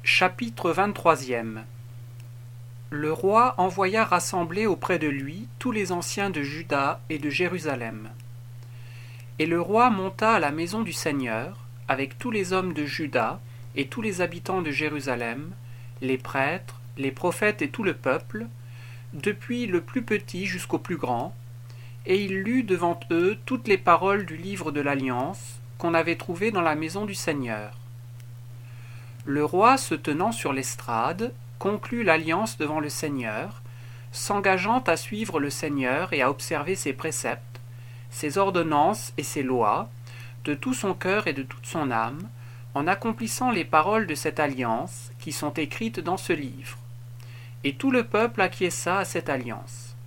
Chapitre 23e. Le roi envoya rassembler auprès de lui tous les anciens de Juda et de Jérusalem. Et le roi monta à la maison du Seigneur, avec tous les hommes de Juda et tous les habitants de Jérusalem, les prêtres, les prophètes et tout le peuple, depuis le plus petit jusqu'au plus grand, et il lut devant eux toutes les paroles du livre de l'Alliance qu'on avait trouvé dans la maison du Seigneur. Le roi, se tenant sur l'estrade, conclut l'alliance devant le Seigneur, s'engageant à suivre le Seigneur et à observer ses préceptes, ses ordonnances et ses lois, de tout son cœur et de toute son âme, en accomplissant les paroles de cette alliance qui sont écrites dans ce livre. Et tout le peuple acquiesça à cette alliance.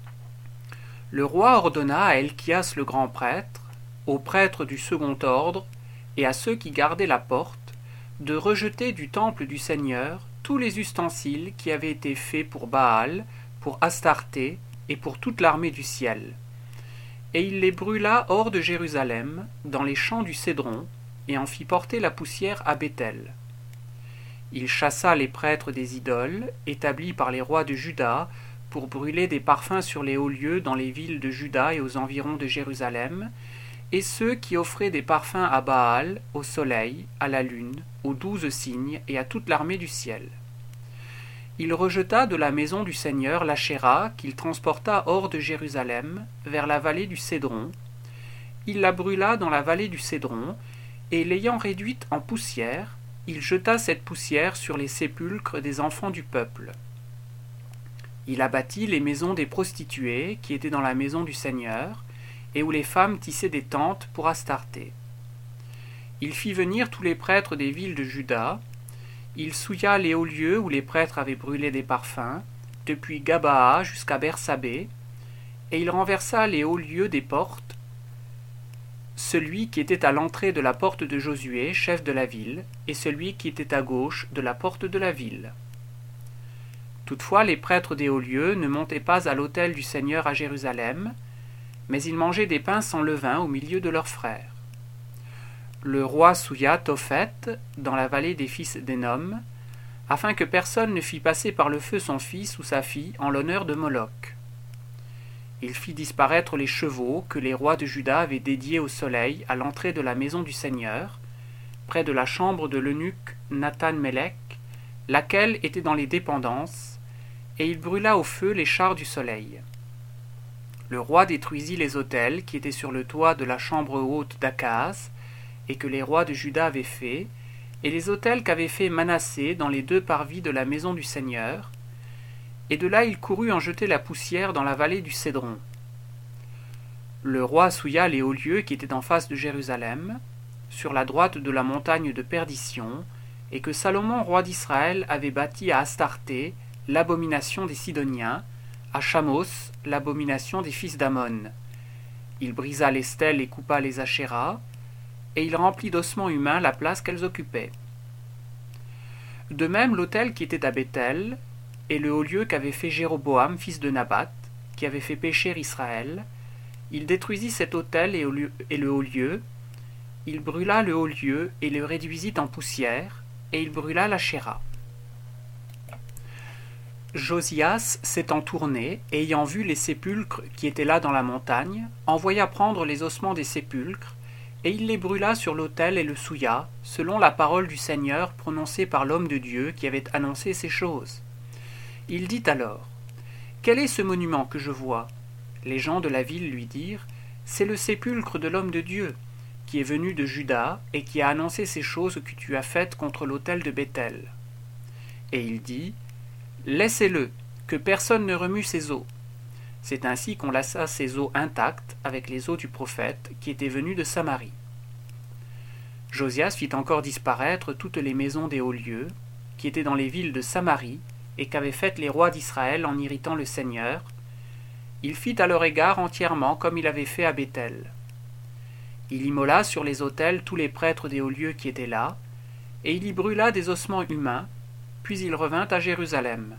Le roi ordonna à Elchias le grand prêtre, aux prêtres du second ordre et à ceux qui gardaient la porte, de rejeter du temple du Seigneur tous les ustensiles qui avaient été faits pour Baal, pour Astarté et pour toute l'armée du ciel. Et il les brûla hors de Jérusalem, dans les champs du Cédron, et en fit porter la poussière à Béthel. Il chassa les prêtres des idoles, établis par les rois de Juda, pour brûler des parfums sur les hauts lieux dans les villes de Juda et aux environs de Jérusalem, et ceux qui offraient des parfums à Baal, au soleil, à la lune, aux 12 signes et à toute l'armée du ciel. Il rejeta de la maison du Seigneur l'Achéra qu'il transporta hors de Jérusalem, vers la vallée du Cédron. Il la brûla dans la vallée du Cédron, et l'ayant réduite en poussière, il jeta cette poussière sur les sépulcres des enfants du peuple. Il abattit les maisons des prostituées qui étaient dans la maison du Seigneur, et où les femmes tissaient des tentes pour Astarté. Il fit venir tous les prêtres des villes de Juda. Il souilla les hauts lieux où les prêtres avaient brûlé des parfums, depuis Gabaa jusqu'à Bersabée, et il renversa les hauts lieux des portes, celui qui était à l'entrée de la porte de Josué, chef de la ville, et celui qui était à gauche de la porte de la ville. Toutefois, les prêtres des hauts lieux ne montaient pas à l'autel du Seigneur à Jérusalem, mais ils mangeaient des pains sans levain au milieu de leurs frères. Le roi souilla Tophet dans la vallée des fils d'Énom, afin que personne ne fît passer par le feu son fils ou sa fille en l'honneur de Moloch. Il fit disparaître les chevaux que les rois de Juda avaient dédiés au soleil à l'entrée de la maison du Seigneur, près de la chambre de l'eunuque Nathan-Mélec, laquelle était dans les dépendances, et il brûla au feu les chars du soleil. Le roi détruisit les autels qui étaient sur le toit de la chambre haute d'Akaz, et que les rois de Juda avaient fait, et les autels qu'avait fait Manassé dans les 2 parvis de la maison du Seigneur, et de là il courut en jeter la poussière dans la vallée du Cédron. Le roi souilla les hauts lieux qui étaient en face de Jérusalem, sur la droite de la montagne de Perdition, et que Salomon, roi d'Israël, avait bâti à Astarté, l'abomination des Sidoniens, à Chamos, l'abomination des fils d'Ammon. Il brisa les stèles et coupa les Achéras, et il remplit d'ossements humains la place qu'elles occupaient. De même l'autel qui était à Béthel, et le haut lieu qu'avait fait Jéroboam, fils de Nabat, qui avait fait pécher Israël, il détruisit cet autel et le haut lieu, il brûla le haut lieu et le réduisit en poussière, et il brûla l'Achéra. Josias s'étant tourné, et ayant vu les sépulcres qui étaient là dans la montagne, envoya prendre les ossements des sépulcres, et il les brûla sur l'autel et le souilla, selon la parole du Seigneur prononcée par l'homme de Dieu qui avait annoncé ces choses. Il dit alors, « Quel est ce monument que je vois ?» Les gens de la ville lui dirent, « C'est le sépulcre de l'homme de Dieu, qui est venu de Juda et qui a annoncé ces choses que tu as faites contre l'autel de Béthel. » Et il dit, « Laissez-le, que personne ne remue ses os. » C'est ainsi qu'on laissa ses os intacts avec les os du prophète qui était venu de Samarie. Josias fit encore disparaître toutes les maisons des hauts lieux, qui étaient dans les villes de Samarie, et qu'avaient faites les rois d'Israël en irritant le Seigneur. Il fit à leur égard entièrement comme il avait fait à Béthel. Il immola sur les autels tous les prêtres des hauts lieux qui étaient là, et il y brûla des ossements humains, puis il revint à Jérusalem.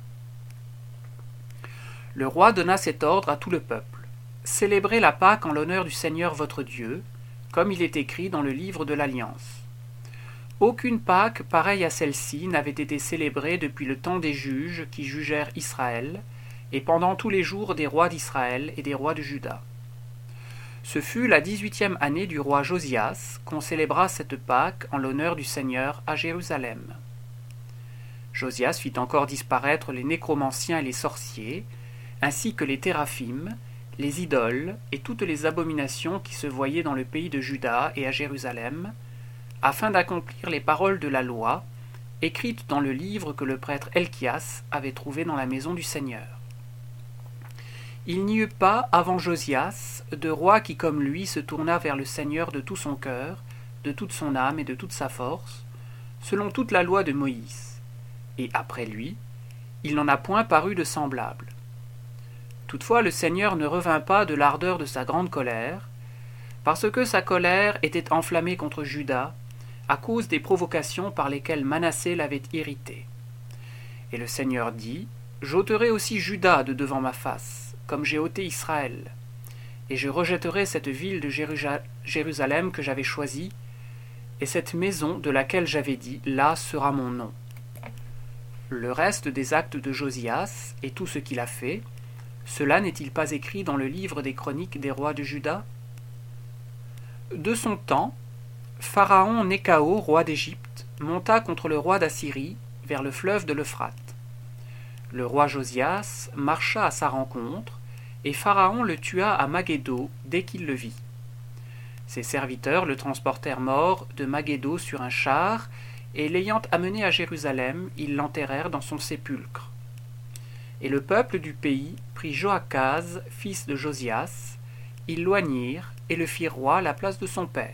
Le roi donna cet ordre à tout le peuple. « Célébrez la Pâque en l'honneur du Seigneur votre Dieu, comme il est écrit dans le livre de l'Alliance. Aucune Pâque pareille à celle-ci n'avait été célébrée depuis le temps des juges qui jugèrent Israël, et pendant tous les jours des rois d'Israël et des rois de Juda. Ce fut la 18e année du roi Josias qu'on célébra cette Pâque en l'honneur du Seigneur à Jérusalem. Josias fit encore disparaître les nécromanciens et les sorciers, ainsi que les téraphim, les idoles et toutes les abominations qui se voyaient dans le pays de Juda et à Jérusalem, afin d'accomplir les paroles de la loi, écrites dans le livre que le prêtre Elchias avait trouvé dans la maison du Seigneur. Il n'y eut pas, avant Josias, de roi qui comme lui se tourna vers le Seigneur de tout son cœur, de toute son âme et de toute sa force, selon toute la loi de Moïse. Et après lui, il n'en a point paru de semblable. Toutefois le Seigneur ne revint pas de l'ardeur de sa grande colère, parce que sa colère était enflammée contre Juda, à cause des provocations par lesquelles Manassé l'avait irrité. Et le Seigneur dit, « J'ôterai aussi Juda de devant ma face, comme j'ai ôté Israël, et je rejetterai cette ville de Jérusalem que j'avais choisie, et cette maison de laquelle j'avais dit, là sera mon nom. » Le reste des actes de Josias et tout ce qu'il a fait, cela n'est-il pas écrit dans le livre des chroniques des rois de Juda? De son temps, Pharaon Néchao, roi d'Égypte, monta contre le roi d'Assyrie vers le fleuve de l'Euphrate. Le roi Josias marcha à sa rencontre, et Pharaon le tua à Maghédo dès qu'il le vit. Ses serviteurs le transportèrent mort de Maghédo sur un char, et l'ayant amené à Jérusalem, ils l'enterrèrent dans son sépulcre. Et le peuple du pays prit Joachaz, fils de Josias, ils l'oignirent et le firent roi à la place de son père.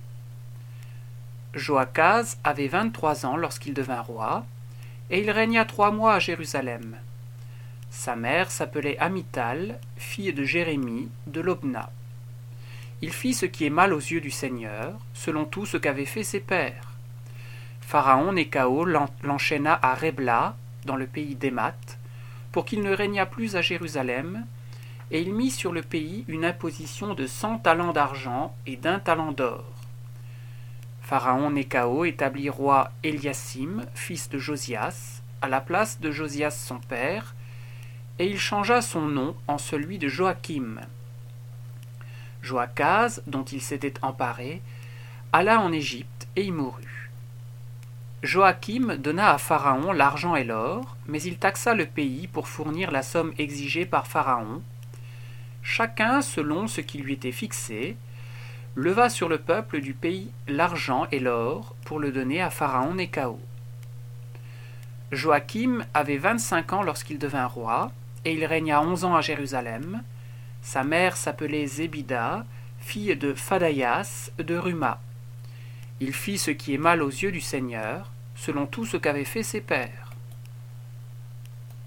Joachaz avait 23 ans lorsqu'il devint roi, et il régna 3 mois à Jérusalem. Sa mère s'appelait Amital, fille de Jérémie, de Lobna. Il fit ce qui est mal aux yeux du Seigneur, selon tout ce qu'avaient fait ses pères. Pharaon Néchao l'enchaîna à Rébla, dans le pays d'Émat, pour qu'il ne régnât plus à Jérusalem, et il mit sur le pays une imposition de 100 talents d'argent et d'1 talent d'or. Pharaon Néchao établit roi Éliasim, fils de Josias, à la place de Josias son père, et il changea son nom en celui de Joachim. Joachaz, dont il s'était emparé, alla en Égypte et y mourut. Joachim donna à Pharaon l'argent et l'or, mais il taxa le pays pour fournir la somme exigée par Pharaon. Chacun selon ce qui lui était fixé, leva sur le peuple du pays l'argent et l'or pour le donner à Pharaon Néchao. Joachim avait 25 ans lorsqu'il devint roi, et il régna 11 ans à Jérusalem. Sa mère s'appelait Zébida, fille de Phadaïas de Ruma. Il fit ce qui est mal aux yeux du Seigneur, selon tout ce qu'avaient fait ses pères.